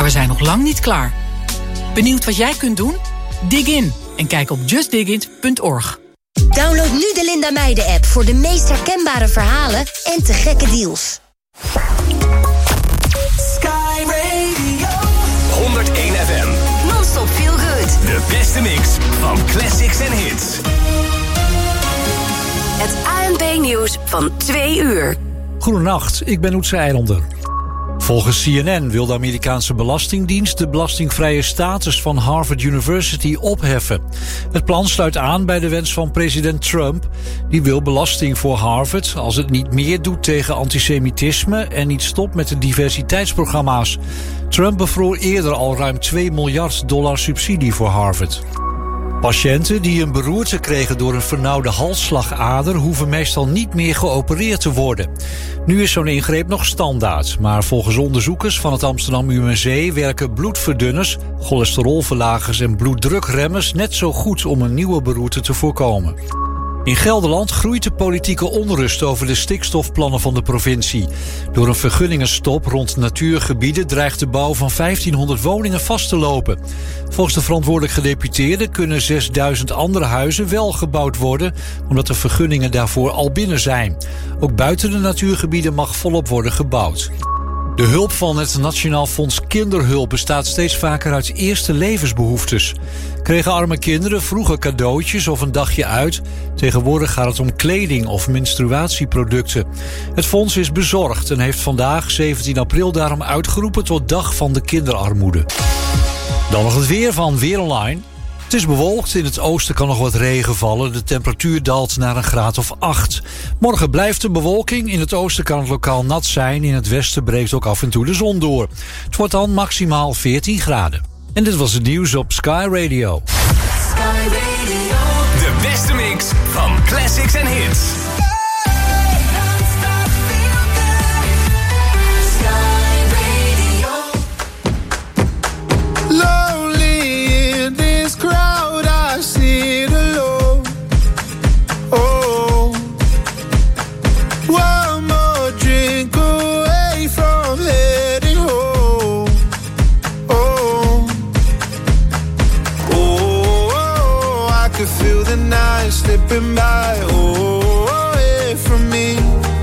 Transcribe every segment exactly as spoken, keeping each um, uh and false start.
we zijn nog lang niet klaar. Benieuwd wat jij kunt doen? Dig in en kijk op just dig it punt org. Download nu de Linda Meijden-app voor de meest herkenbare verhalen en te gekke deals. Sky Radio honderdéén F M. Non-stop feel good. De beste mix van classics en hits. Het A N B-nieuws van twee uur. Goedenacht, ik ben Oetse Eilonder. Volgens C N N wil de Amerikaanse Belastingdienst de belastingvrije status van Harvard University opheffen. Het plan sluit aan bij de wens van president Trump. Die wil belasting voor Harvard als het niet meer doet tegen antisemitisme en niet stopt met de diversiteitsprogramma's. Trump bevroor eerder al ruim twee miljard dollar subsidie voor Harvard. Patiënten die een beroerte kregen door een vernauwde halsslagader hoeven meestal niet meer geopereerd te worden. Nu is zo'n ingreep nog standaard, maar volgens onderzoekers van het Amsterdam U M C werken bloedverdunners, cholesterolverlagers en bloeddrukremmers net zo goed om een nieuwe beroerte te voorkomen. In Gelderland groeit de politieke onrust over de stikstofplannen van de provincie. Door een vergunningenstop rond natuurgebieden dreigt de bouw van vijftienhonderd woningen vast te lopen. Volgens de verantwoordelijk gedeputeerden kunnen zesduizend andere huizen wel gebouwd worden, omdat de vergunningen daarvoor al binnen zijn. Ook buiten de natuurgebieden mag volop worden gebouwd. De hulp van het Nationaal Fonds Kinderhulp bestaat steeds vaker uit eerste levensbehoeftes. Kregen arme kinderen vroeger cadeautjes of een dagje uit? Tegenwoordig gaat het om kleding of menstruatieproducten. Het fonds is bezorgd en heeft vandaag, zeventien april, daarom uitgeroepen tot Dag van de Kinderarmoede. Dan nog het weer van Weer Online. Het is bewolkt, in het oosten kan nog wat regen vallen. De temperatuur daalt naar een graad of acht. Morgen blijft de bewolking, in het oosten kan het lokaal nat zijn. In het westen breekt ook af en toe de zon door. Het wordt dan maximaal veertien graden. En dit was het nieuws op Sky Radio. Sky Radio De beste mix van classics en hits. Non-stop feel good. Sky Radio Lonely in this crowd, I sit alone. Oh, one more drink away from heading home. Oh, oh, oh, I could feel the night slipping by. Oh, away from me.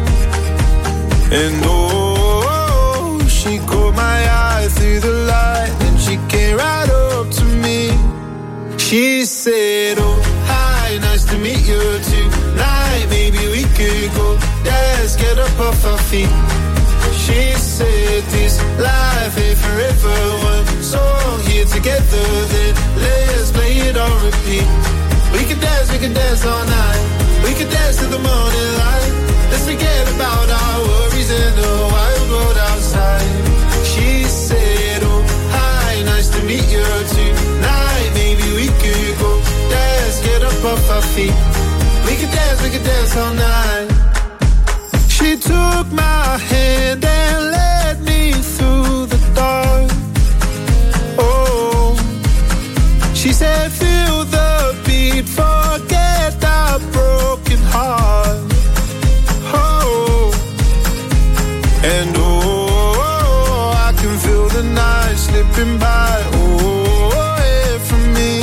And oh, she caught my eye through the light, and she came right up to me. She said, oh, hi, nice to meet you tonight. Maybe we could go dance, get up off our feet. She said, this life ain't forever. One song here together, then let's play it on repeat. We can dance, we can dance all night. We can dance to the morning light. Let's forget about our worries in the wild world outside. She said, oh, hi, nice to meet you tonight. Maybe we could go dance, get up off our feet. We could dance, we could dance all night. She took my hand and led me through the dark. Oh, she said, feel the beat, forget that broken heart. Oh, and oh, I can feel the night slipping by. Oh, away from me.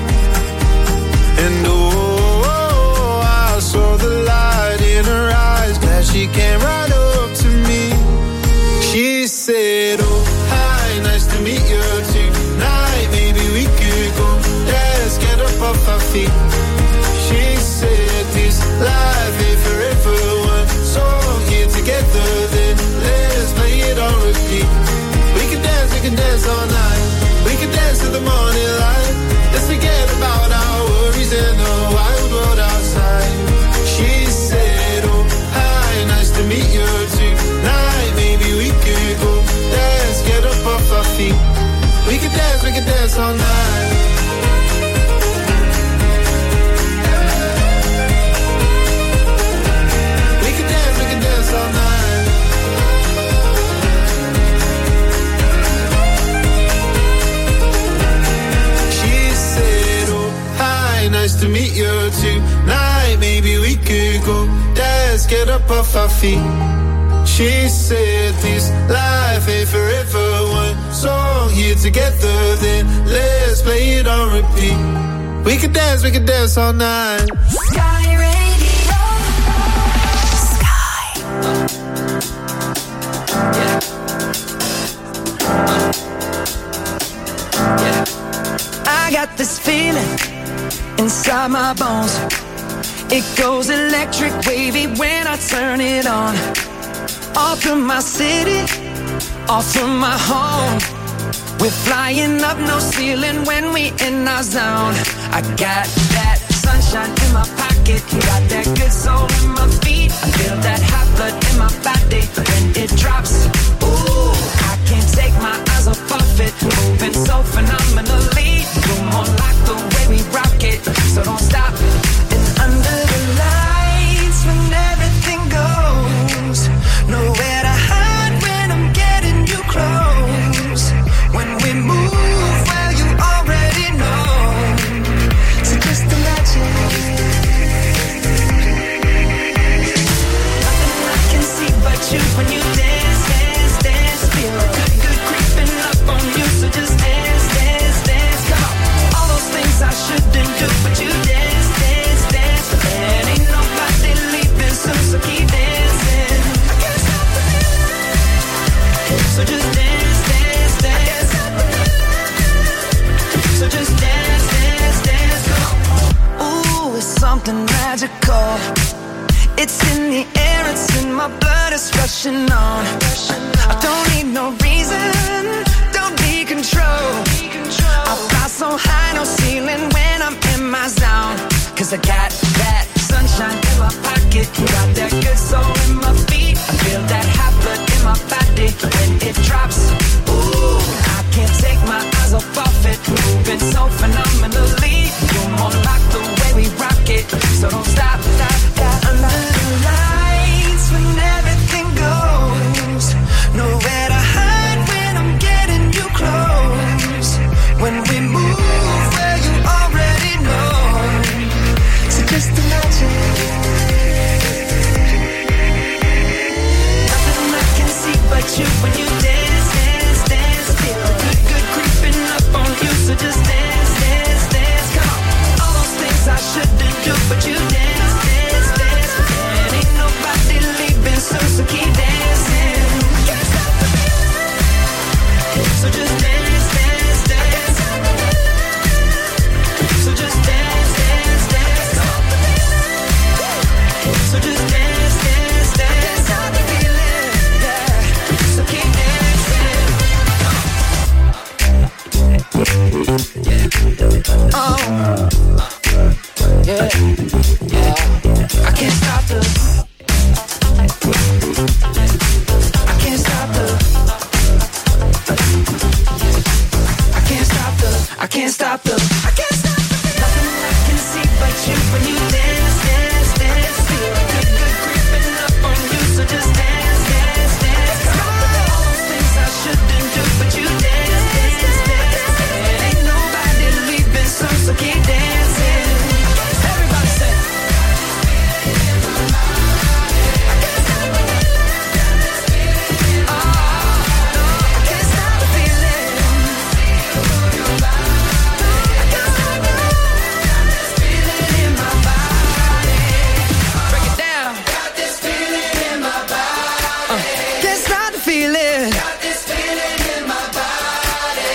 And oh, I saw the light in her eyes. Glad she came right up to me. She said, oh, hi, nice to meet you tonight. Maybe we could go dance, get up off our feet. She said, this life ain't forever. One song here together, then let's play it on repeat. We can dance, we can dance all night. We can dance to the morning light. Let's forget about our worries in the wild world outside. She said, oh, hi, nice to meet you tonight. Maybe we could go dance, get up off our feet. We can dance, we can dance all night. We can dance, we can dance all night. She said, oh, hi, nice to meet you tonight. Maybe we could go dance, get up off our feet. She said, this life ain't forever. One song together, then let's play it on repeat. We could dance, we could dance all night. Sky Radio. Sky. Yeah. Yeah. I got this feeling inside my bones. It goes electric wavy when I turn it on. All through my city, all through my home. We're flying up, no ceiling when we in our zone. I got that sunshine in my pocket, got that good soul in my feet. I feel that hot blood in my body when it drops. Ooh, I can't take my eyes off of it, moving so phenomenally. You're more like the way we rock it, so don't stop. And under the lights when everything goes, nowhere to hide when I'm getting you close. When we move, well, you already know. So just imagine. Nothing I can see but you when you dance, dance, dance. Feel good, good creeping up on you. So just dance, dance, dance. Come on. All those things I shouldn't do, but you dance, dance, dance. And ain't nobody leaving soon, so keep dancing. I can't stop the feeling. So just dance, dance, dance. So just dance, dance, dance. Ooh, it's something magical. It's in the air, it's in my blood, it's rushing on. I don't need no reason, don't need control. I fly so high, no ceiling when I'm in my zone. Cause I got that sunshine in my pocket, got that good soul in my feet. I feel that hot blood in my body when it drops. Ooh, I can't take my eyes off of it, moving so phenomenally. You're more like the way we rock it, so don't stop, stop, stop. Under the lights when everything goes, nowhere to hide when I'm getting you close. When we move, well, you already know. So just imagine. Nothing I can see but you when you dance, dance, dance. Feel good, good creeping up on you. So just dance, dance, dance. Come on. All those things I shouldn't do, but you dance, dance, dance. And ain't nobody leaving soon, so keep dancing. I can't stop the feeling. So just dance, dance, dance. So just dance, dance, dance. So just dance, dance, dance. Stop the feeling, yeah. So keep dancing. Oh, yeah, yeah. I can't stop the. I can't stop the. I can't stop the. I can't stop the. I can't stop the. Nothing I can see but you when you dance, dance, dance. Feel good, good creeping up on you. So just dance, dance, dance. Come on. All those things I shouldn't do, but you dance, dance, dance. And ain't nobody leaving soon, so keep dancing. Everybody say. I can't stop the feeling. Oh, no, I can't stop the feeling. I can't stop the feeling in my body. Break it down. Got this feeling in my body. Uh, can't stop the feeling. Got this feeling in my body.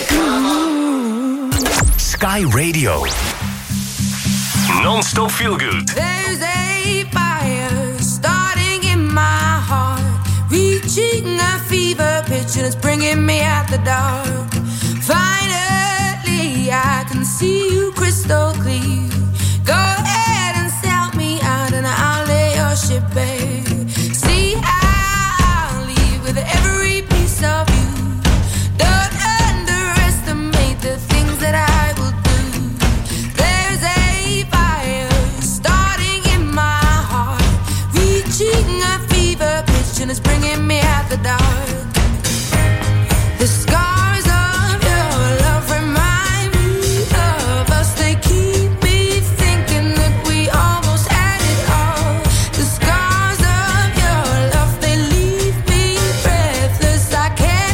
Sky Radio. Non-stop feel good. There's a fire starting in my heart, reaching a fever pitch and it's bringing me out the dark. Finally, I can see you crystal clear. Go ahead and sell me out and I'll lay your ship bare. See, I'll leave with every piece of you. Don't underestimate the things that I will do. There's a fire starting in my heart, reaching a fever pitch and it's bringing me out the dark. The scars of your love remind me of us. They keep me thinking that we almost had it all. The scars of your love, they leave me breathless. I can't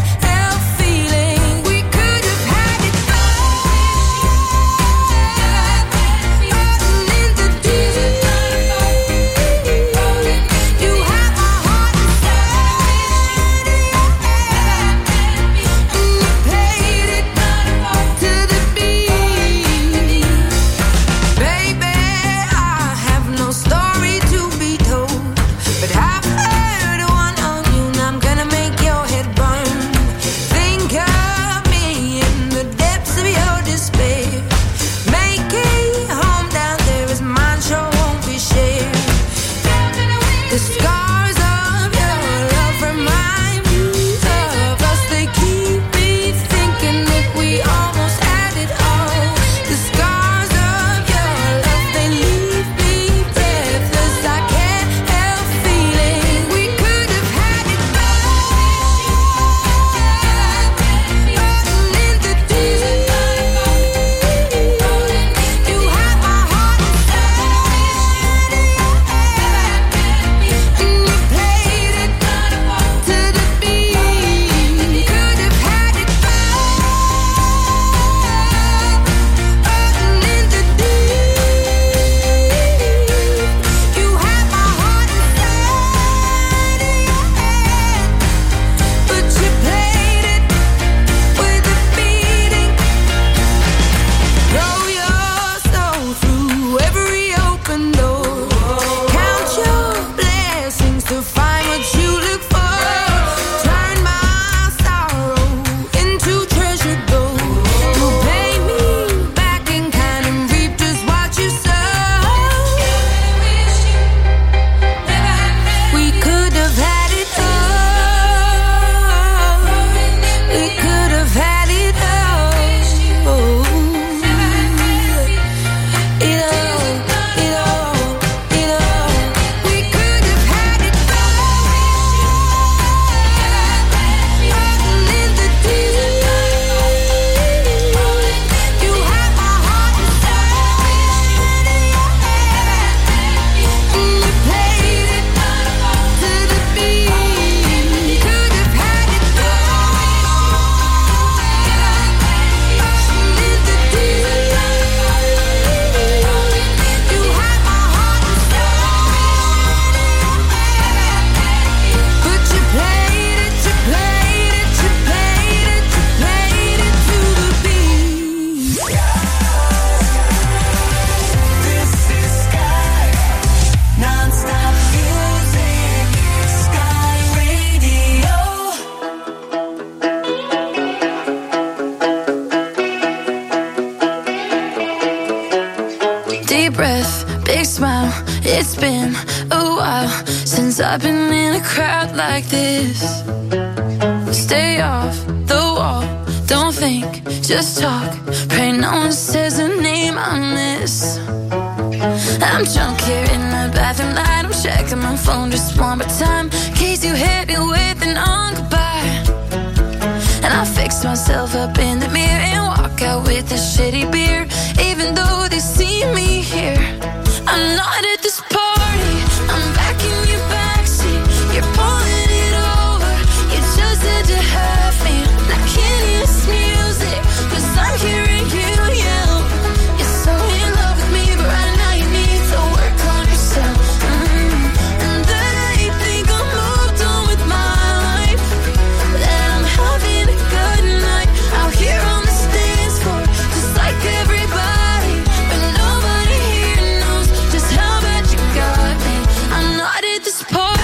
It's been a while since I've been in a crowd like this. Stay off the wall, don't think, just talk. Pray no one says the name I miss. I'm drunk here in the bathroom light, I'm checking my phone just one more time, in case you hit me with an on goodbye. And I fix myself up in the mirror and walk out with a shitty beer, even though they see me here. I'm not at this party, I'm back in your backseat. You're pulling it over, you just had to have me. I can't hear this music, cause I'm hearing you yell. You're so in love with me, but right now you need to work on yourself. Mm. And then I think I'm moved on with my life, that I'm having a good night out here on the dance floor, just like everybody, but nobody here knows just how bad you got me. I'm not at this party.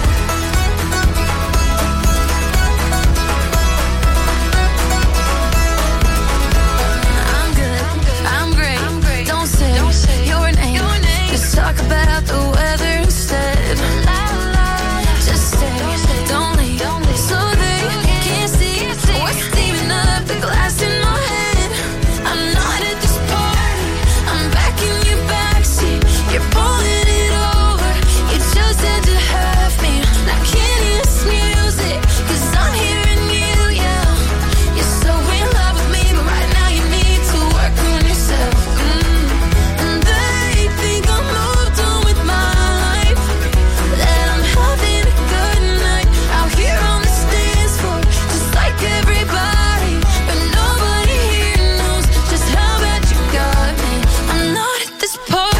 I'm good, I'm great, don't say your name, just talk about the weather instead. Just stay, don't leave, so they can't see what's steaming up the glass in my head. I'm not at this party, I'm back in your backseat. You're pulling it over, you just had to have me. I can't hear this music, cause I'm hearing you yell. You're so in love with me, but right now you need to work on yourself. Mm. And they think I'm moved on with my life, that I'm having a good night out here on the dance floor, just like everybody, but nobody here knows just how bad you got me. I'm not at this party.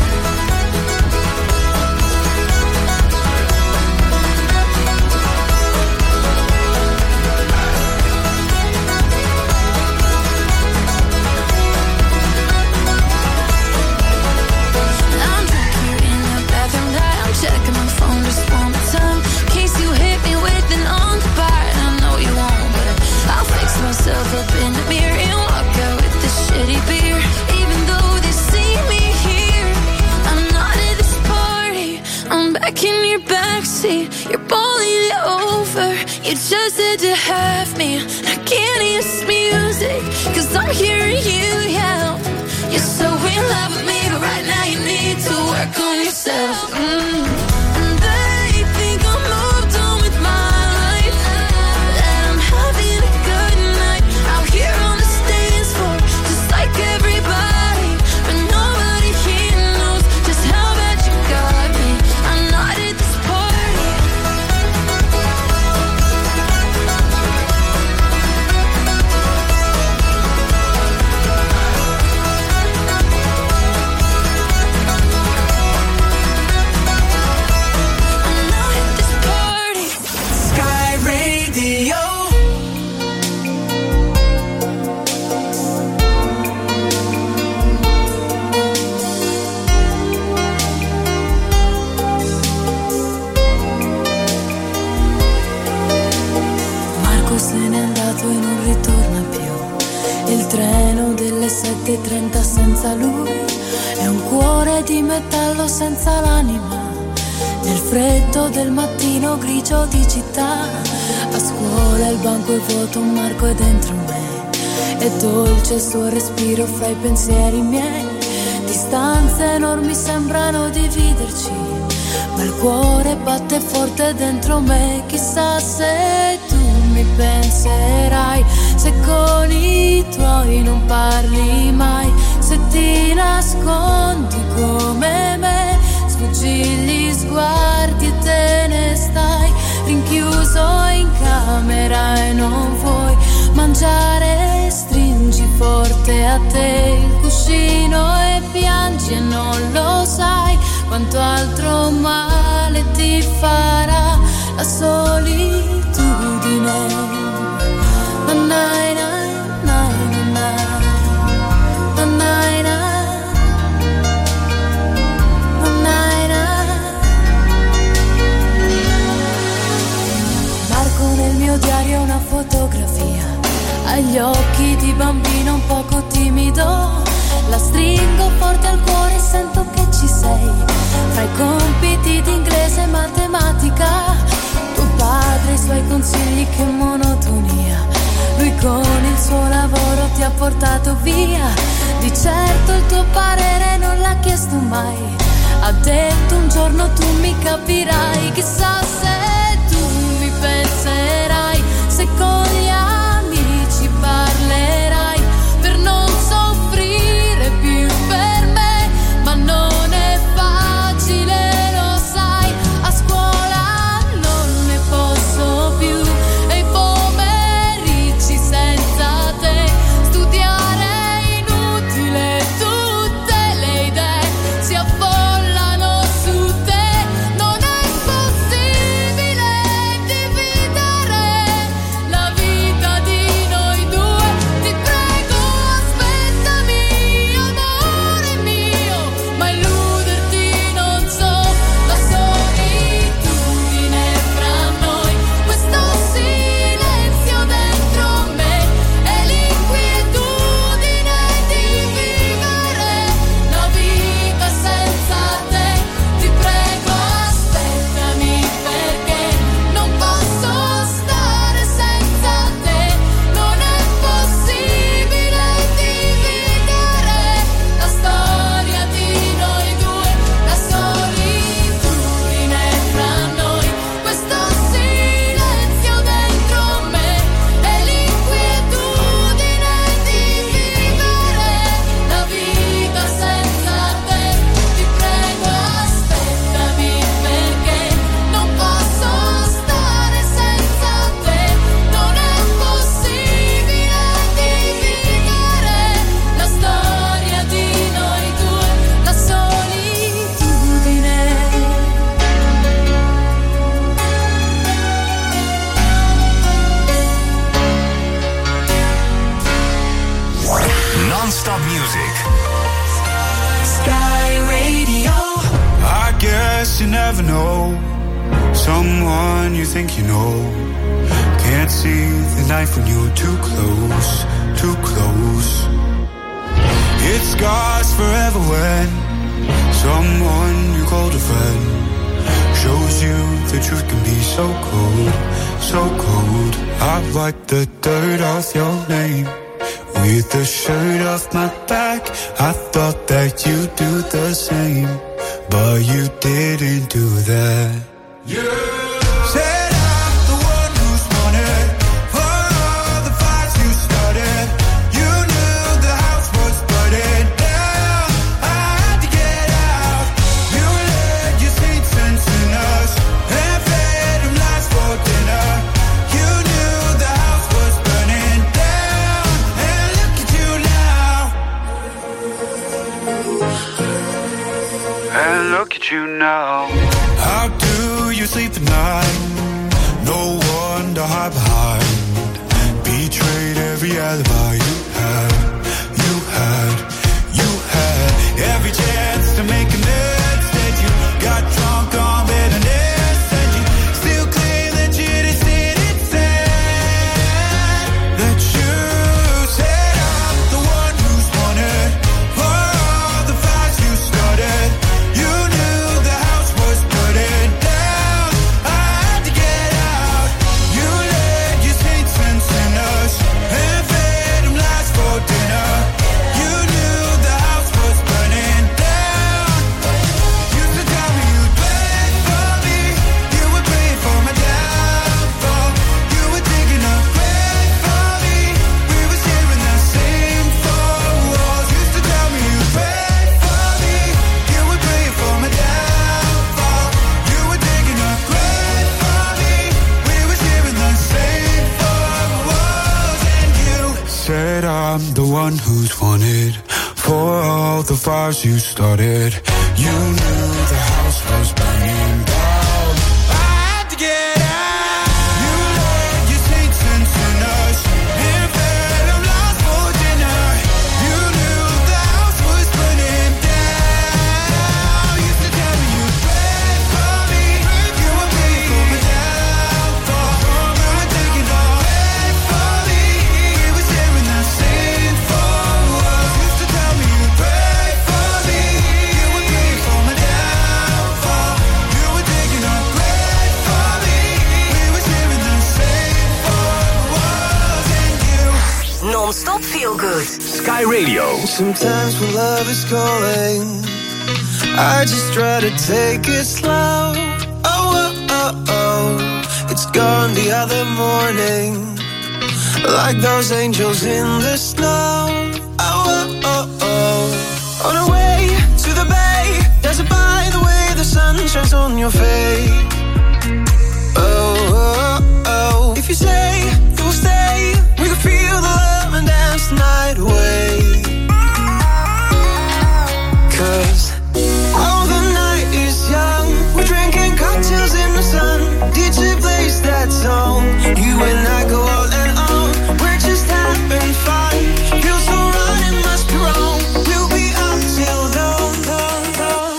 I'm drunk here in the bathroom light, I'm checking my phone just one more time, in case you hit me with an on goodbye. I know you won't, but I'll fix myself up in the mirror and walk out with this shitty beer, even though they see me here. I'm not at this party, I'm back in your backseat. You're pulling it over, you just had to have me. I can't hear this music, cause I'm hearing you yell. You're so in love with me, but right now you need to work on yourself. Mm. And they think I'm moved on with my life, that I'm having a good night out here on the dance floor, just like everybody, but nobody here knows just how bad you got me. I'm not at this party. I'm not at this party. Sky Radio. Marco se n'è andato e non ritorna più. Il treno delle sette e trenta senza lui è un cuore di metallo senza l'anima. Nel freddo del mattino grigio di città, a scuola il banco è vuoto, un Marco è dentro me. È dolce il suo respiro fra i pensieri miei. Distanze enormi sembrano dividerci, ma il cuore batte forte dentro me. Chissà se tu mi penserai, se con i tuoi non parli mai, se ti nascondi come me, sfuggi gli sguardi e te ne stai rinchiuso in camera e non vuoi mangiare, stringi forte a te il cuscino e piangi e non lo sai quanto altro male ti farà la solitudine. Na na na na na na na na. Marco nel mio diario una fotografia, ha gli occhi di bambino un poco timido, La stringo forte al cuore e sento che ci sei. Fra i compiti di inglese e matematica, tuo padre e i suoi consigli, che monotonia. Lui con il suo lavoro ti ha portato via. Di certo il tuo parere non l'ha chiesto mai. Ha detto un giorno tu mi capirai. Chissà se tu mi penserai, se con gli amici parlerai, per non soffrire più per me. Ma non è facile, lo sai, a scuola non ne posso più. E i pomeriggi senza te, studiare è inutile, tutte le idee si affollano su te. Non è possibile dividere la vita di noi due. Ti prego aspettami, amore mio, ma illuderti non so. La solitudine fra noi, questo silenzio dentro me, e l'inquietudine di vivere la vita senza te. Ti prego aspettami, perché non posso stare senza te. Non è possibile dividere la storia di noi due. La solitudine fra noi, questo silenzio dentro me, e l'inquietudine di vivere la vita senza te. Ti prego aspettami, perché non posso stare senza te. Non è possibile dividere la storia di noi due. La solitudine. Non-stop music. Sky Radio. I guess you never know someone you think you know. Can't see the knife when you're too close, too close. It scars forever when someone you called a friend shows you the truth can be so cold, so cold. I wipe the dirt off your name with the shirt off my back. I thought that you'd do the same, but you didn't do that. Said I'm the one who's wanted for all the fights you started. You knew the house was burning down. I had to get out. You let your sweet sense in us and fed them lies for dinner. You knew the house was burning down, and look at you now. And look at you now. How do you sleep at night? No one to hide behind. Betrayed every alibi you had, you had, you had. Every chance to make amends. Instead you got drunk on bitterness, and you still claim that you didn't see it said. That you said I'm the one who's wanted for all the fights you started. You knew the house was burning down. I had to get out. You let your sweet sense in us and fed them lies for dinner. You knew the house was burning down. Used to tell me you'd wait for me. You were praying for my downfall. You were digging a grave for me. We were sharing the same four walls. Used to tell me you'd wait for me. You were praying for my downfall. You were digging a grave for me. We were sharing the same four walls. And you said I'm the one who's wanted for all the fires you started. You knew the house was burning down. I had to get out. You let your sweet sense in us and fed them lies for dinner. You knew the house was burning down. Used to tell me you'd wait for me. You were praying for my downfall. You were digging a grave for me. We were sharing the same four walls. Used to tell me you'd wait Non-stop feel good. Sky Radio. Sometimes when love is calling, I just try to take it slow. Oh, oh, oh, oh. It's gone the other morning, like those angels in the snow. Oh, oh, oh, oh. On our way to the bay, there's a by the way the sun shines on your face. Oh, oh, oh. If you say you'll stay, we can feel the love and dance the night away. Cause oh, the night is young, we're drinking cocktails in the sun. D J plays that song, you and I go all and on. We're just having fun, feels so right, it must be wrong. We'll be up till dawn, dawn, dawn.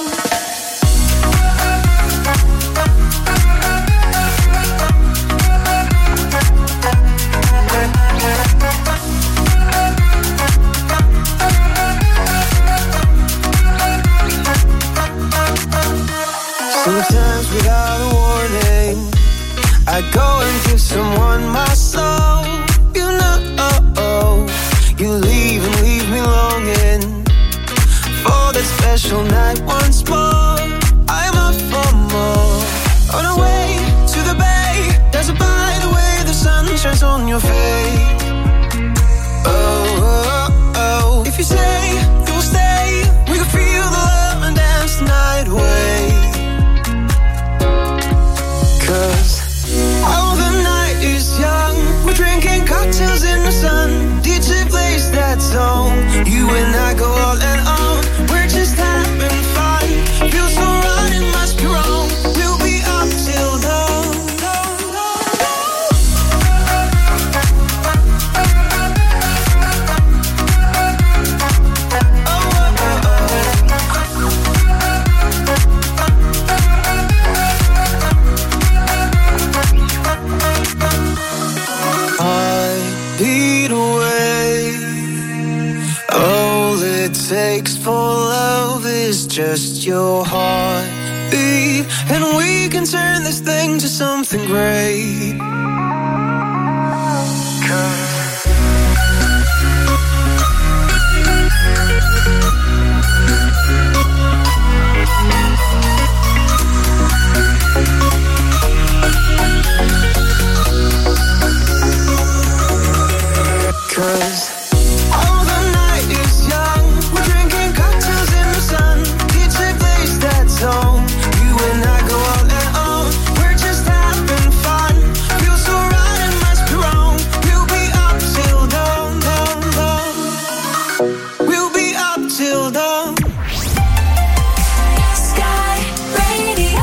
Sometimes without a warning, I go and give someone my soul. You know, you leave and leave me longing for that special night once more. I'm up for more. On our way to the bay, there's a by the way the sun shines on your face. Oh, oh, oh. If you say you'll stay, we can feel the love and dance the night away. Cause oh, the night is young, we're drinking cocktails in the sun. D J plays that song, you and I go all and on. We're just having fun, feels so right, it must be wrong. We'll be up till dawn, dawn, dawn, oh, oh, oh, oh. Beat away. All it takes for love is just your heartbeat, and we can turn this thing to something great. Cause oh, the night is young, we're drinking cocktails in the sun. D J plays that song, you and I go all and on. We're just having fun, feels so right, it must be wrong. We'll be up till dawn, dawn, dawn. We'll be up till dawn. Sky Radio.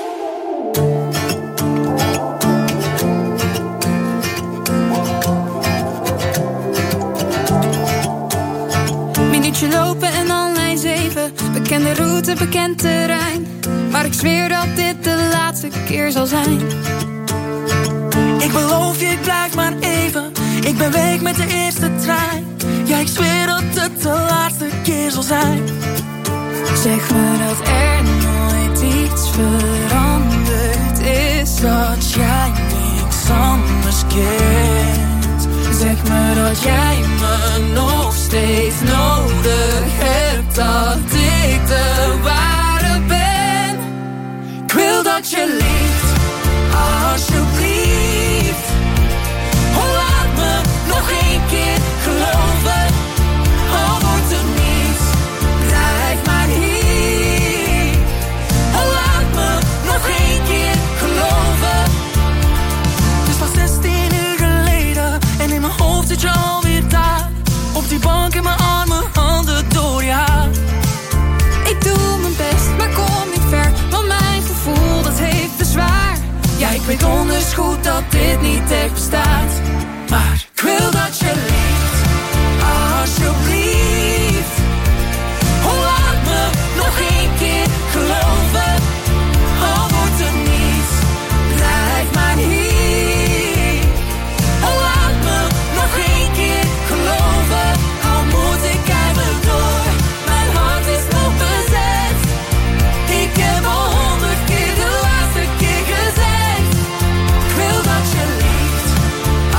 Minuutje lopen en dan lijn zeven. Bekende route, bekend terrein. Maar ik zweer dat dit de laatste keer zal zijn. Ik beloof je, ik blijf maar even. Ik ben weg met de eerste trein. Ja, ik zweer dat het de laatste keer zal zijn. Zeg me dat er nooit iets veranderd is. Dat jij niks anders kent. Zeg me dat jij me nog steeds nodig hebt. Dat ik de ware ben. Ik wil dat je liegt, alsjeblieft. Oh, laat me nog één keer geloven. Al wordt het niets, blijf maar hier. Oh, laat me nog één keer geloven. Het is pas zestien uur geleden en in mijn hoofd zit je alweer daar. Op die bank in mijn armen, handen door je haar. Ik doe mijn best, maar kom niet ver. Want mijn gevoel, dat heeft bezwaar. Ja, ik weet donders goed dat dit niet echt bestaat. Maar ik wil dat je liegt, alsjeblieft. Oh, laat me nog één keer geloven. Al wordt het niets, blijf maar hier. Oh, laat me nog één keer geloven. Al moet ik eigenlijk door, mijn hart is nog bezet. Ik heb al honderd keer de laatste keer gezegd. Ik wil dat je liegt,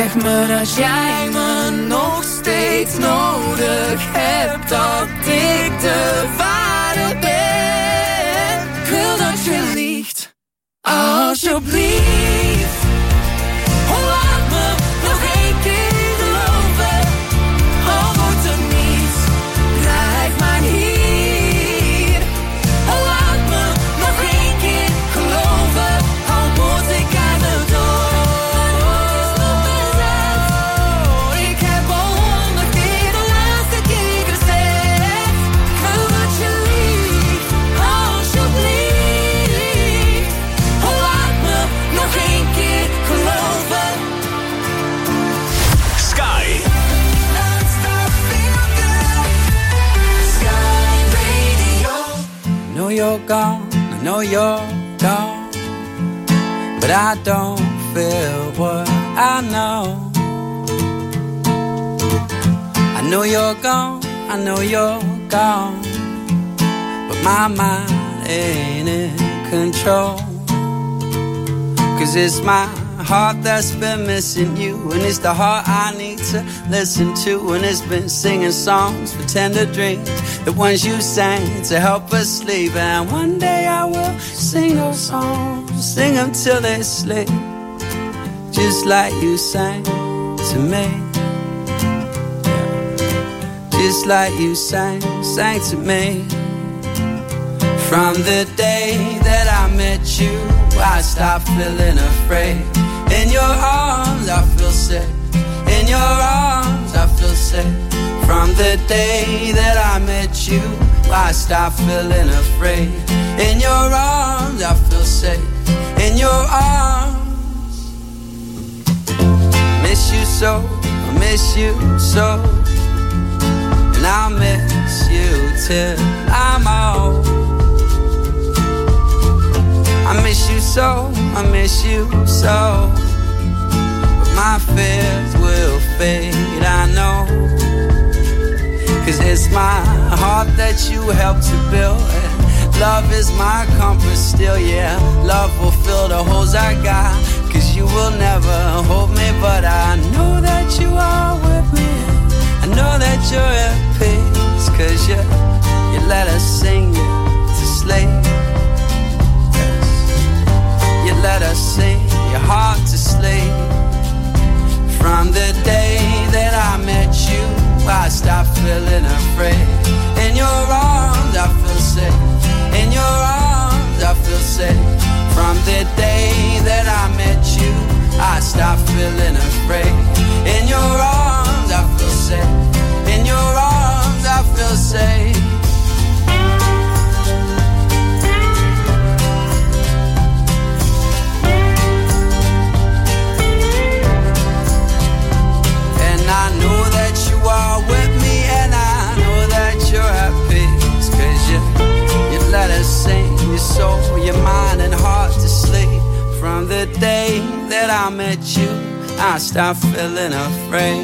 Zeg me dat jij me nog steeds nodig hebt, dat ik de ware ben. Ik wil dat je liegt, alsjeblieft. Oh, laat me nog één keer geloven. Al wordt er niets, blijf maar hier. Oh, laat me nog één keer geloven. Al moet ik aan de dood. Ik heb al honderd keer de laatste keer gezegd. Ik wil dat je liegt, alsjeblieft. Oh, laat me nog één keer geloven. Sky. Sky Radio. I know you're gone, I know you're gone, but I don't feel what I know. I know you're gone, I know you're gone, but my mind ain't in control. Cause it's my heart that's been missing you, and it's the heart I need to listen to, and it's been singing songs for tender dreams, the ones you sang to help us sleep. And one day I will sing those songs, sing them till they sleep, just like you sang to me. Just like you sang, sang to me. From the day that I met you, I stopped feeling afraid. In your arms I feel safe, in your arms I feel safe. From the day that I met you, I stopped feeling afraid. In your arms I feel safe, in your arms. Miss you so, I miss you so, and I'll miss you till I'm old. I miss you so, I miss you so, but my fears will fade, I know. Cause it's my heart that you helped to build, and love is my compass still, yeah. Love will fill the holes I got, cause you will never hold me, but I know that you are with me. I know that you're at peace, cause you, you let us sing you to sleep. You let us sing your heart to sleep. From the day that I met you, I stopped feeling afraid. In your arms I feel safe, in your arms I feel safe. From the day that I met you, I stopped feeling afraid. In your arms I feel safe, in your arms I feel safe. I know that you are with me, and I know that you're at peace, cause you, you let us sing your soul, your mind and heart to sleep. From the day that I met you, I stopped feeling afraid.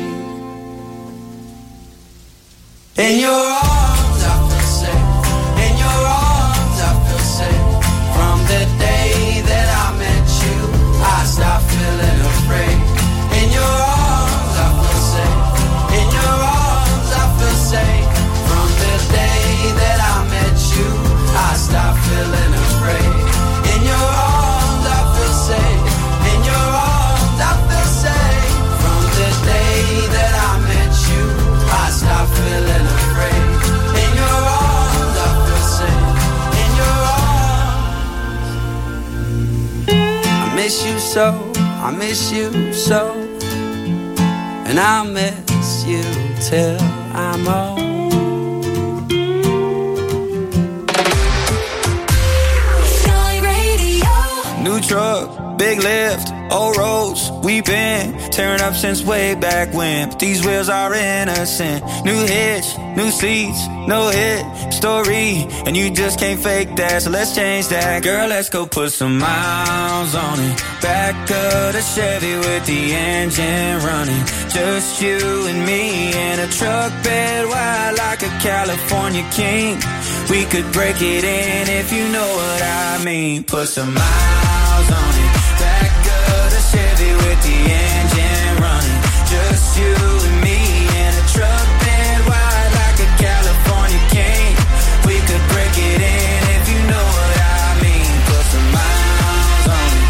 In your arms I feel safe, in your arms I feel safe. From the day that I met you, I stopped feeling afraid. In your arms I feel safe, in your arms I feel safe. From the day that I met you, I stopped feeling afraid. In your arms I feel safe, in your arms I feel safe. From the day that I met you, I stopped feeling afraid. In your arms I feel safe, in your arms. I miss you so, I miss you so, and I'll miss you till I'm old. Sky Radio. New truck, big lift, old roads. We've been tearing up since way back when, but these wheels are innocent. New hitch, new seats, no hit story, and you just can't fake that, so let's change that. Girl, let's go put some miles on it. Back of the Chevy with the engine running. Just you and me in a truck bed wide like a California king. We could break it in if you know what I mean. Put some miles on it. Back of the Chevy with the engine running. you and me in a truck bed wide like a California king. We could break it in if you know what I mean. Put some miles on it.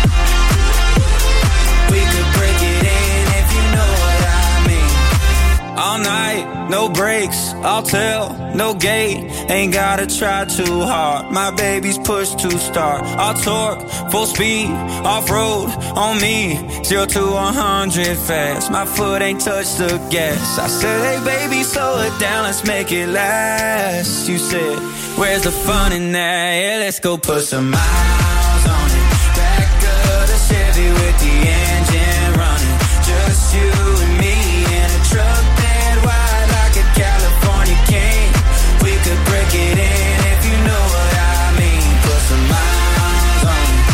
We could break it in if you know what I mean. All night, no breaks, I'll tell, no gate. Ain't gotta try too hard. My baby's push to start. I'll torque, full speed, off-road on me. Zero to one hundred fast. My foot ain't touched the gas. I said, hey baby, slow it down, let's make it last. You said, where's the fun in that? Yeah, let's go put some miles on it. Back of the Chevy with the engine running. Just you and me in a truck bed wide like a California king. We could break it in if you know what I mean. Put some miles on it.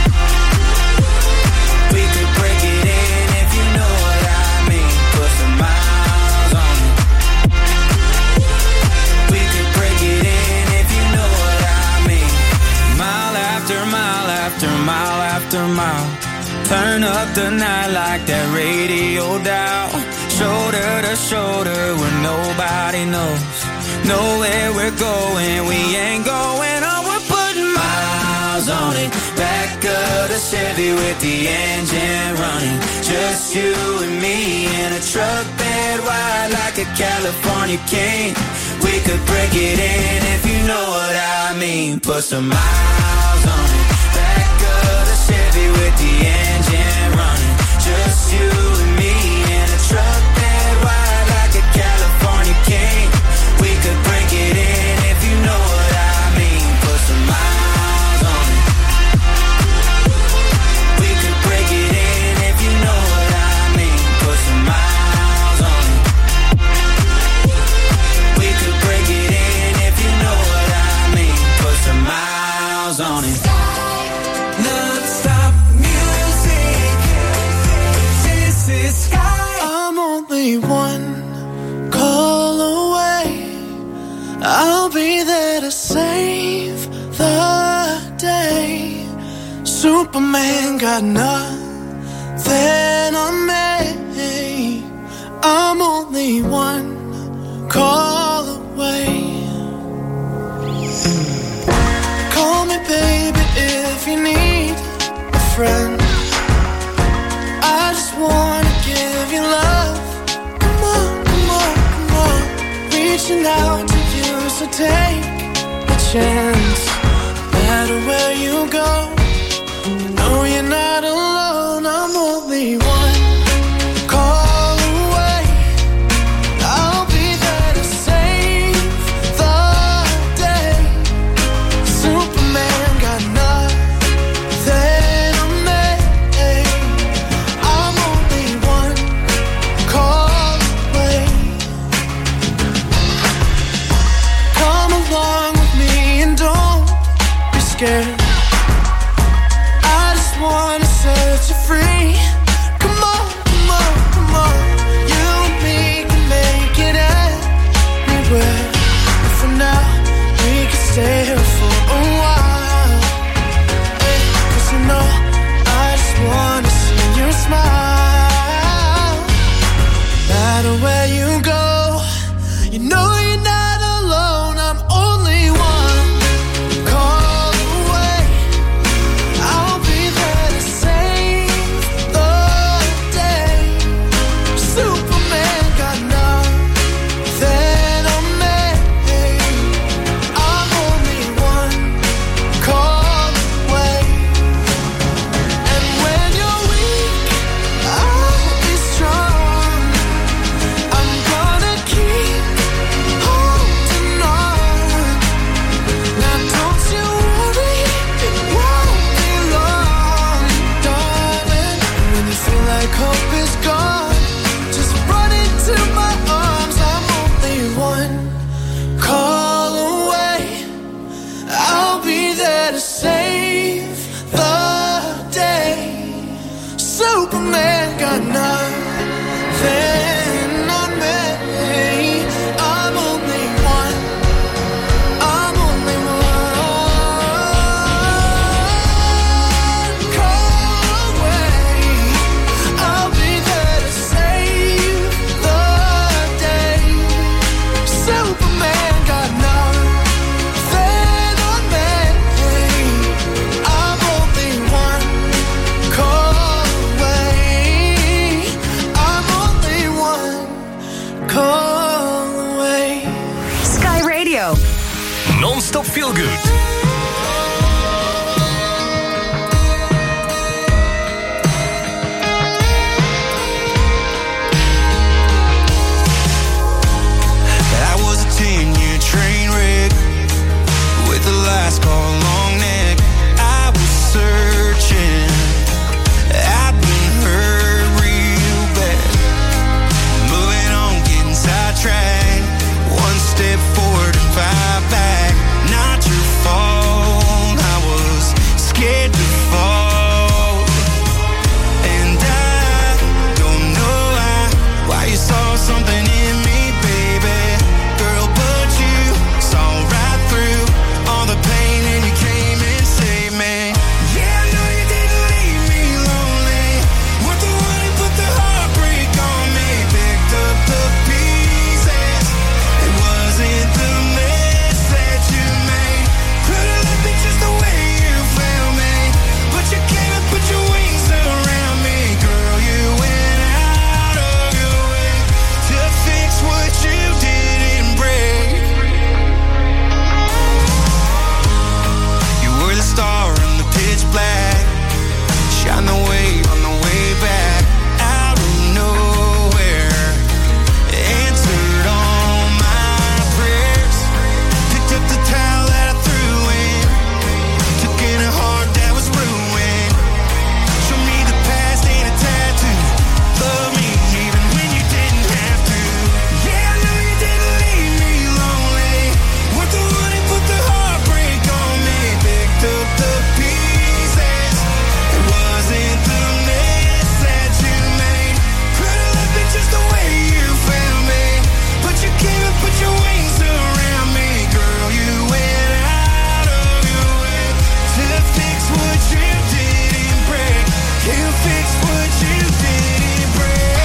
We could break it in if you know what I mean. Put some miles on it. We could break it in if you know what I mean. Mile after mile after mile after mile. Turn up the night like that radio dial. Shoulder to shoulder where nobody knows. Know where we're going, we ain't going on. We're putting miles on it. Back of the Chevy with the engine running. Just you and me in a truck bed wide like a California king. We could break it in if you know what I mean. Put some miles on it. Back of the Chevy with the engine running. Just you and me in a truck bed wide like a California king. We could break it in if you know what I mean. Put some miles on it. We could break it in if you know what I mean. Put some miles on it. We could break it in if you know what I mean. Put some miles on it. Non-stop music. This is Sky. I'm only one call away. I'll be there to save the day. Superman got nothing on me. I'm only one call away. Call me baby if you need a friend. I just wanna give you love. Come on, come on, come on. Reaching out to you, so take a chance. No matter where you go, you know you're not alone. I'm only one call away. I'll be there to save the day. Superman got nothing on me. I'm only one call away. Come along with me and don't be scared. I just wanna set you free. Come on, come on, come on. You and me can make it anywhere. But for now, we can stay here for a while. Hey, 'cause you know, I just wanna see you smile. No matter where you go, you know you're not alone. I'm only one call away. I'll be there to save the day. Superman got nothing on me. I'm only one call away. And when you're weak, I'll be strong. I'm gonna keep call away. Sky Radio. Non-stop feel good. Train wreck with the last call long neck. I was searching, I've been hurt real bad. Moving on, getting sidetracked. One step forward and five back. Not your fault, I was scared to fall. And I don't know why, why you saw something in me, baby. Girl, but you saw right through all the pain and you came and saved me. Yeah, I know you didn't leave me lonely. Weren't the one who put the heartbreak on me. Picked up the pieces. It wasn't the mess that you made. Could've left me just the way you found me. But you came and put your wings around me. Girl, you went out of your way to fix what you didn't break. You were the star in the pitch black. Shine the way on the way back. Out of nowhere, answered all my prayers. Picked up the towel that I threw in. Took in a heart that was ruined. Show me the past ain't a tattoo. Love me even when you didn't have to. Yeah, I know you didn't leave me lonely. Weren't the one who put the heartbreak on me. Picked up the pieces. It wasn't the mess that you made. Could've left me just the way you found me. But you came and put your wings around me. Girl, you went out of your way to fix what you didn't break. You fix what you didn't break.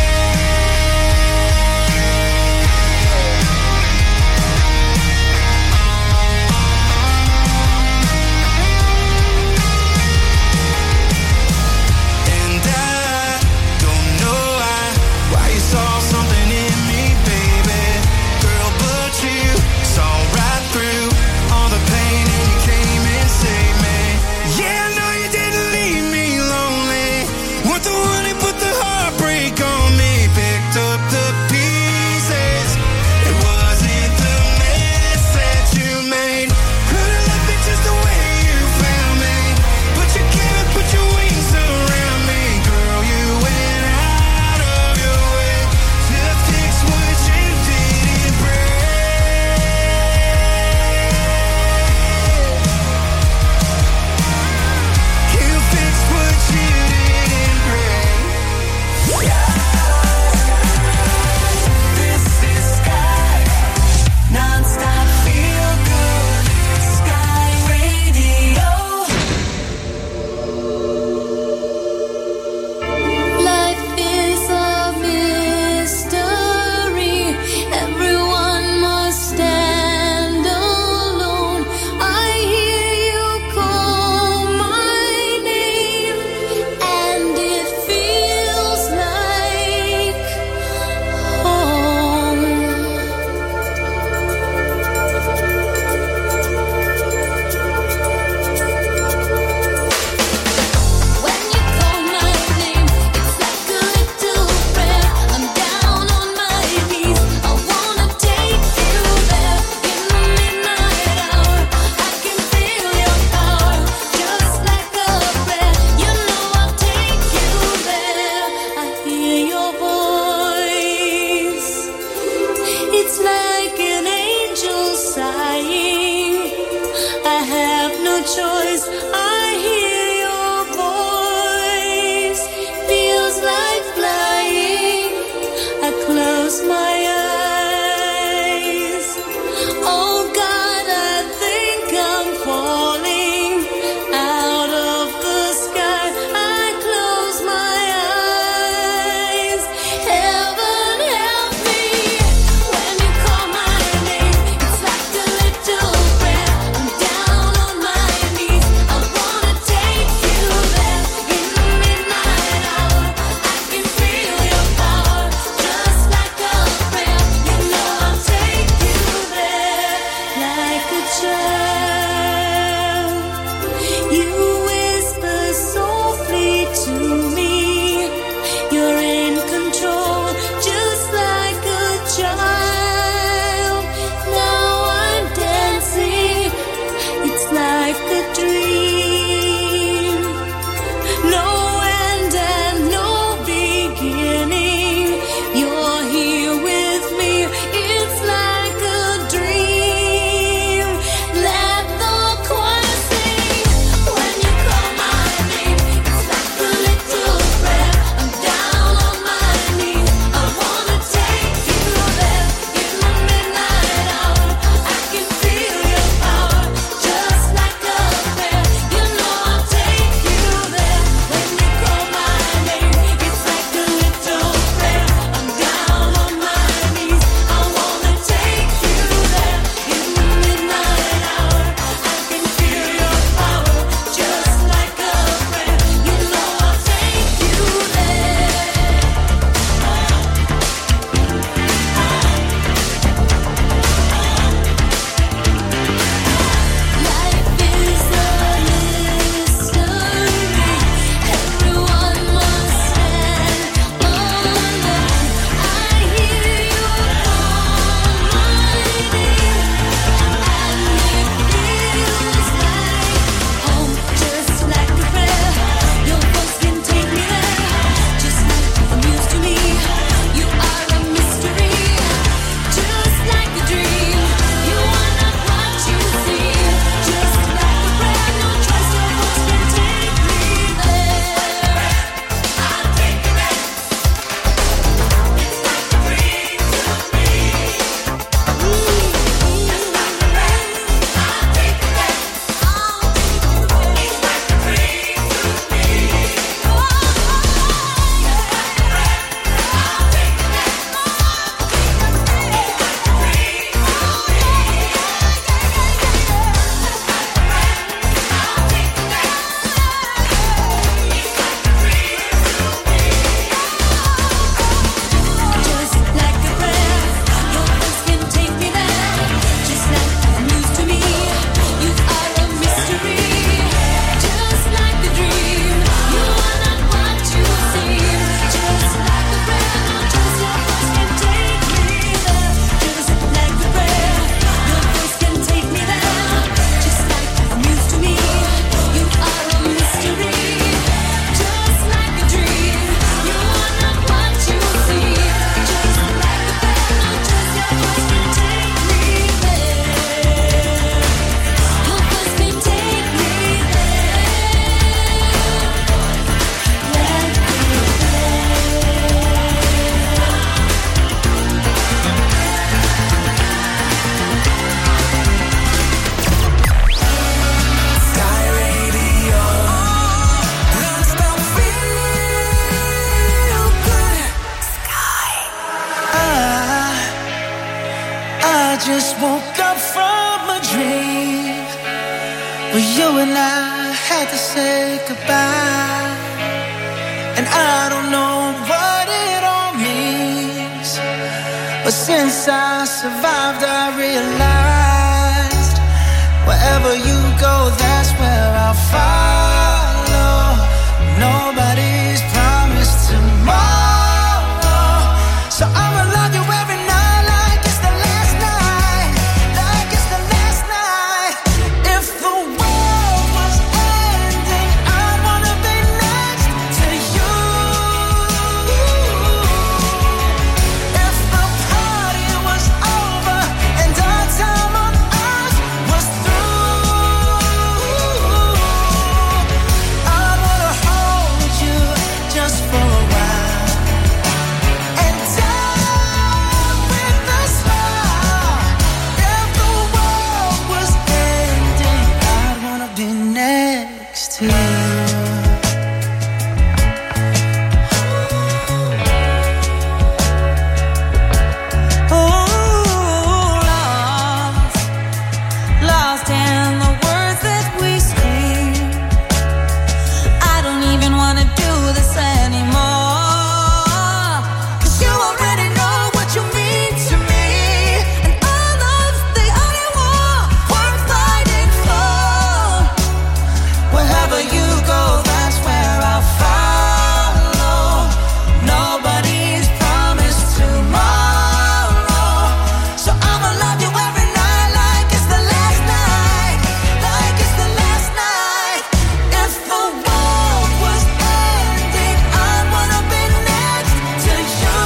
And I don't know why, why you saw something in me, baby. Girl, but you saw right through all the pain and you came and saved me. Yeah, I know you didn't leave me lonely. Weren't the one who put the heartbreak on me. Picked up the pieces. It wasn't the mess that you made. Could've left me just the way you found me. But you came and put your wings around me. Girl, you went out of your way to fix what you didn't break. You fixed what you didn't break. This is Sky. Non-stop feel good. Sky Radio. Life is a mystery. Everyone must stand alone. I hear you call my name, and it feels like home. When you call my name, it's like a little prayer. I'm down on my knees. I wanna take you there in the midnight hour. I can feel your power, just like a prayer. You know I'll take you there. I hear your voice. It's like an angel sighing. I have no choice. I hear your voice. Feels like flying. I close my eyes. Oh God, I think I'm falling out of the sky. I close my eyes. Heaven help me when you call my name. It's like a little prayer. I'm down on my knees. I wanna take you there in the midnight hour. I can feel your power, just like a just woke up from a dream where you and I had to say goodbye. And I don't know what it all means, but since I survived I realized wherever you go, that's where I'll follow. Nobody's promised tomorrow, so I'ma love you every night like it's the last night, like it's the last night. If the world was ending, I'd wanna be next to you. If the party was over and our time on earth was through, I'd wanna hold you just for a while and die with a smile. If the world was ending, I'd wanna be next to you. Lost, lost in the words that we scream. I don't even wanna do this anymore, 'cause you already know what you mean to me, and our love's the only war worth fighting for. Wherever you go, that's where I'll follow. Nobody's promised tomorrow, so I'ma love you every night like it's the last night, like it's the last night. If the world was ending, I'd wanna be next to you.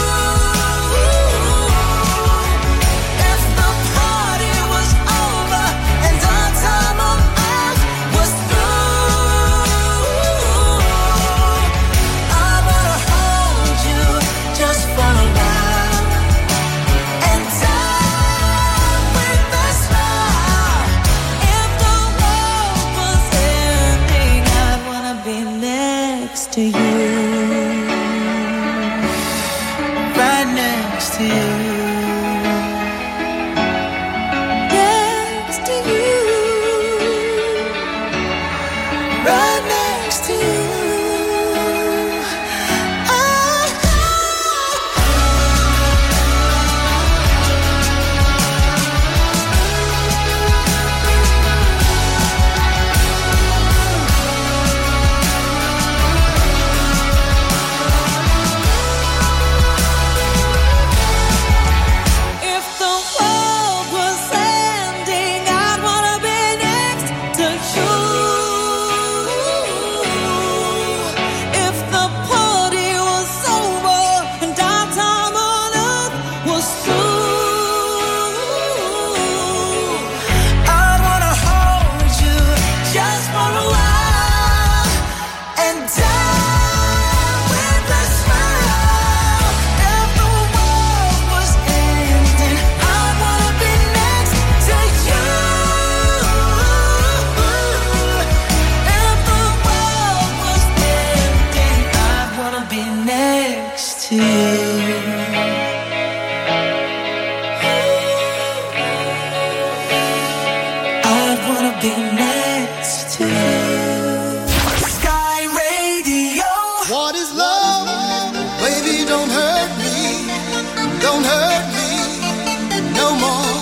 If the party was over and our time on earth was through, I wanna hold you just for a while and die with a smile. If the world was ending, I'd wanna be next to you, right next to you, next to you, right next to you. If the world was ending, I'd wanna be next to you. If the party was over and our time on earth was through, I'd wanna hold you just for a while and die with a smile. If the world was ending, I'd wanna be next to you. If the world was ending, I'd wanna be next to you. I'd wanna be next to you. Sky Radio. What is love? Baby, don't hurt me. Don't hurt me no more.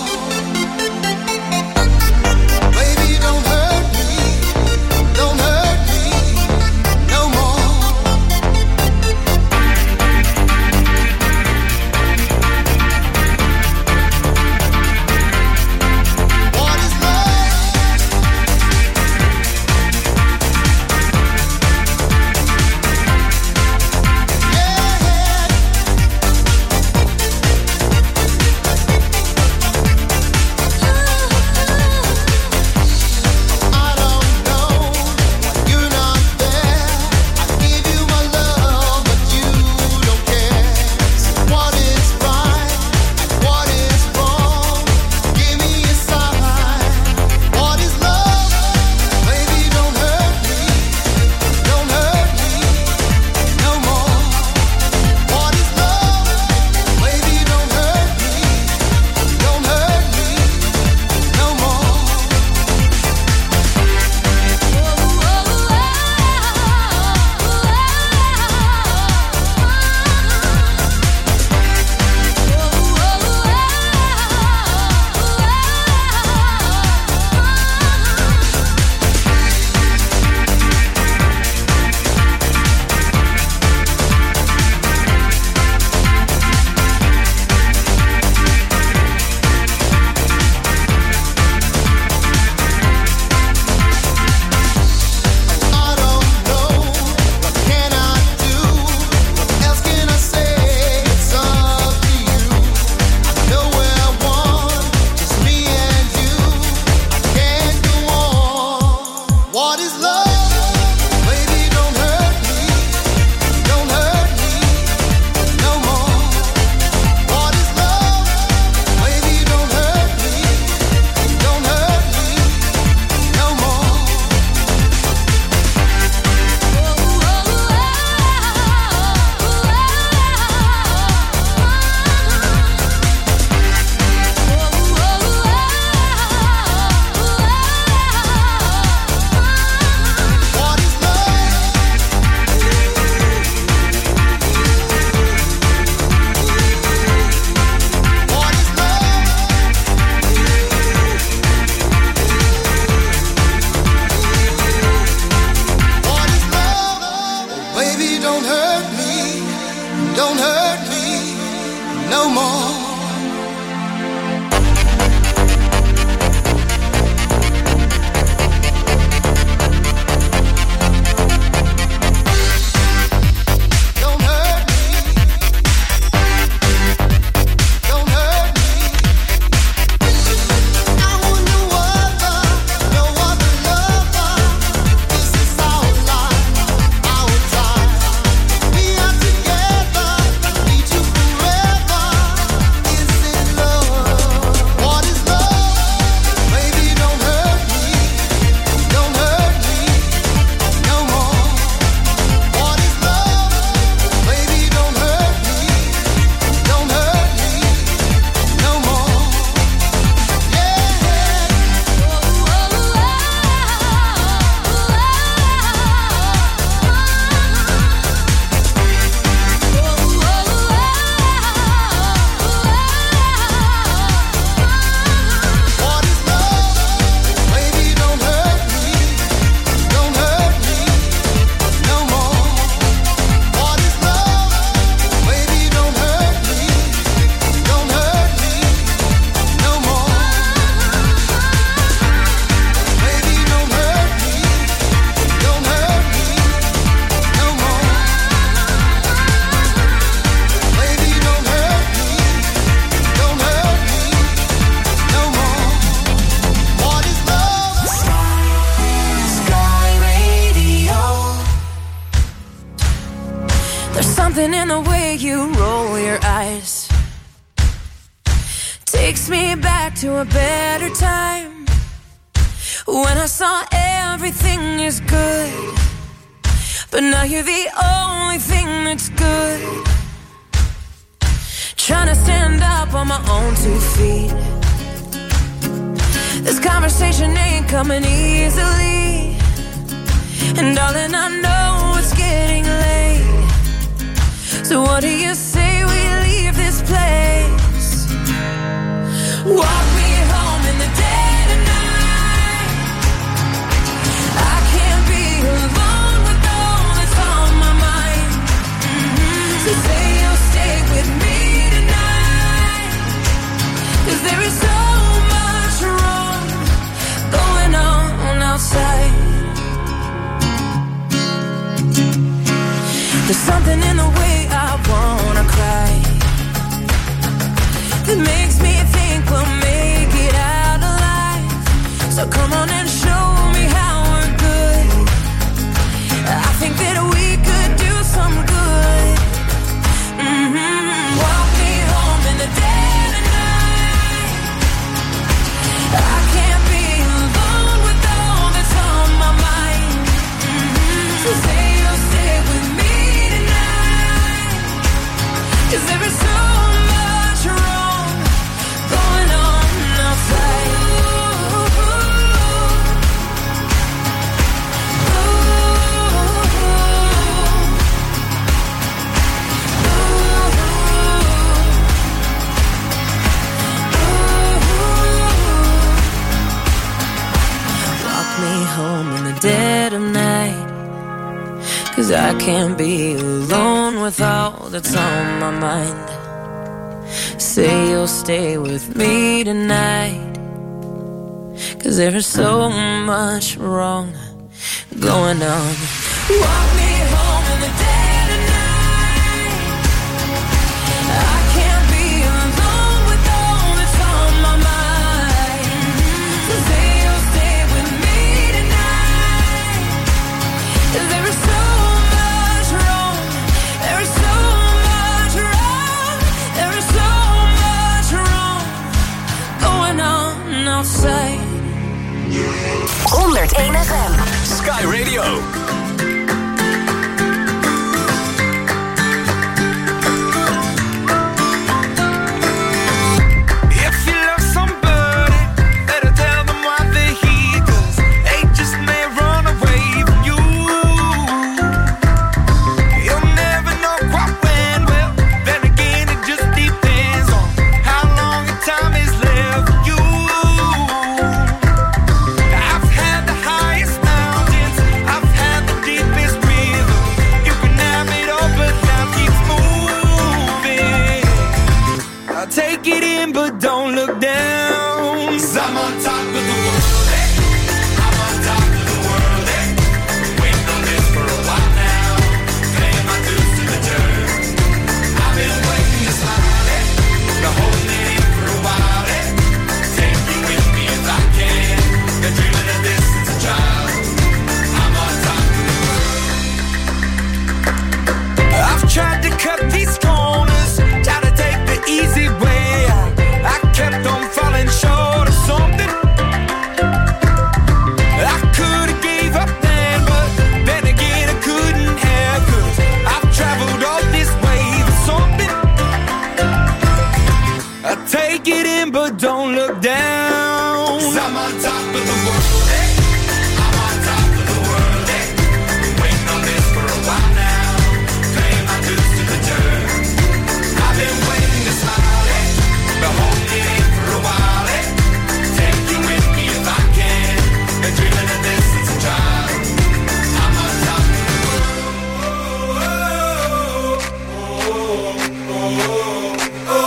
Baby, don't hurt me. Don't hurt me no more. What is love? Yeah. something in the way you roll your eyes. Takes me back to a better time, when I saw everything is good, but now you're the only thing that's good. Trying to stand up on my own two feet. This conversation ain't coming easily, and darling, I know it's getting late. So what do you say we leave this place? Walk me home in the dead of night. I can't be alone with all that's on my mind. Mm-hmm. So say you'll stay with me tonight, 'cause there is so much wrong going on outside. There's something in the way I wanna cry that makes me think we'll make it out alive. So come on and show me how we're good. I think that we could do some good. Mm-hmm. Walk me home in the dead of night. I can't be alone with all that's on my mind. Mm-hmm. So say you'll stay with me tonight, 'cause there is so much wrong going on outside. Walk me home in the dead of night, 'cause I can't be alone with all that's on my mind. Say you'll stay with me tonight, 'cause there is so much wrong going on. Walk me home in the dead of night. I can't be alone with all that's on my mind. So say you'll stay with me tonight, 'cause there is so much wrong. There is so much wrong. There is so much wrong going on outside. honderdéén F M. Sky Radio. If you love somebody, better tell them why they're here, 'cause they just may run away from you. You'll never know quite when, well, then again it just depends on how long the time is left for you. I've had the highest mountains, I've had the deepest river. You can have it all, but now keeps moving. I'll take it in, but don't look down. 'Cause I'm on top of the world, eh? I'm on top of the world, eh? Waiting on this for a while now, paying my dues to the dirt. I've been waiting to smile, eh? Been holding it in for a while, eh? Take you with me if I can. Been dreaming of this since a child. I'm on top of the world. I've tried to cut these corners, try to take the easy way out. I kept on falling short of something. I could've gave up then, but then again I couldn't have, 'cause I've traveled all this way for something. I take it in, but don't look down. 'Cause I'm on top of the world, eh? I'm on top of the world, eh? Waiting on this for a while now, paying my dues to the dirt. I've been waiting to smile, eh? Been holding it in for a while, eh? Take you with me if I can. Been dreaming of this since a child. I'm on top of the world.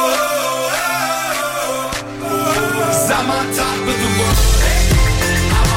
'Cause I'm on top of the world, eh? I'm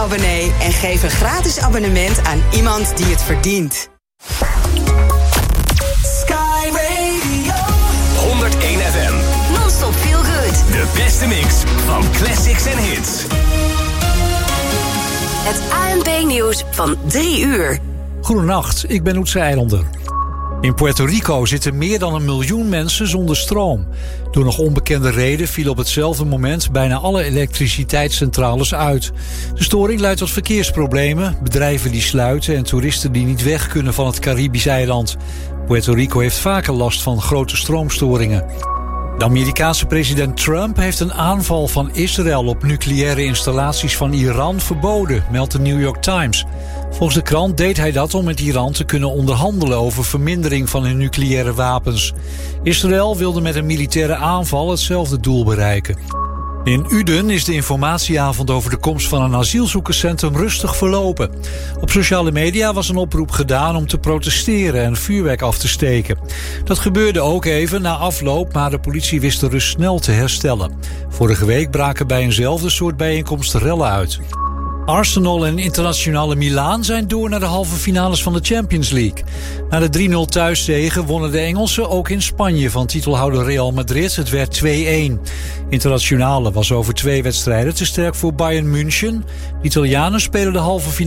abonnee en geef een gratis abonnement aan iemand die het verdient. Sky Radio. honderdéén F M. Non-stop feel good. De beste mix van classics en hits. Het A N P-nieuws van drie uur. Goedenacht, ik ben Oetse Eilander. In Puerto Rico zitten meer dan een miljoen mensen zonder stroom. Door nog onbekende reden vielen op hetzelfde moment bijna alle elektriciteitscentrales uit. De storing leidt tot verkeersproblemen, bedrijven die sluiten en toeristen die niet weg kunnen van het Caribisch eiland. Puerto Rico heeft vaker last van grote stroomstoringen. De Amerikaanse president Trump heeft een aanval van Israël op nucleaire installaties van Iran verboden, meldt de New York Times. Volgens de krant deed hij dat om met Iran te kunnen onderhandelen over vermindering van hun nucleaire wapens. Israël wilde met een militaire aanval hetzelfde doel bereiken. In Uden is de informatieavond over de komst van een asielzoekerscentrum rustig verlopen. Op sociale media was een oproep gedaan om te protesteren en vuurwerk af te steken. Dat gebeurde ook even na afloop, maar de politie wist de rust snel te herstellen. Vorige week braken bij eenzelfde soort bijeenkomst rellen uit. Arsenal en Internazionale Milaan zijn door naar de halve finales van de Champions League. Na de drie nul thuiszege wonnen de Engelsen ook in Spanje van titelhouder Real Madrid. Het werd twee-een. Internazionale was over twee wedstrijden te sterk voor Bayern München. De Italianen spelen de halve finale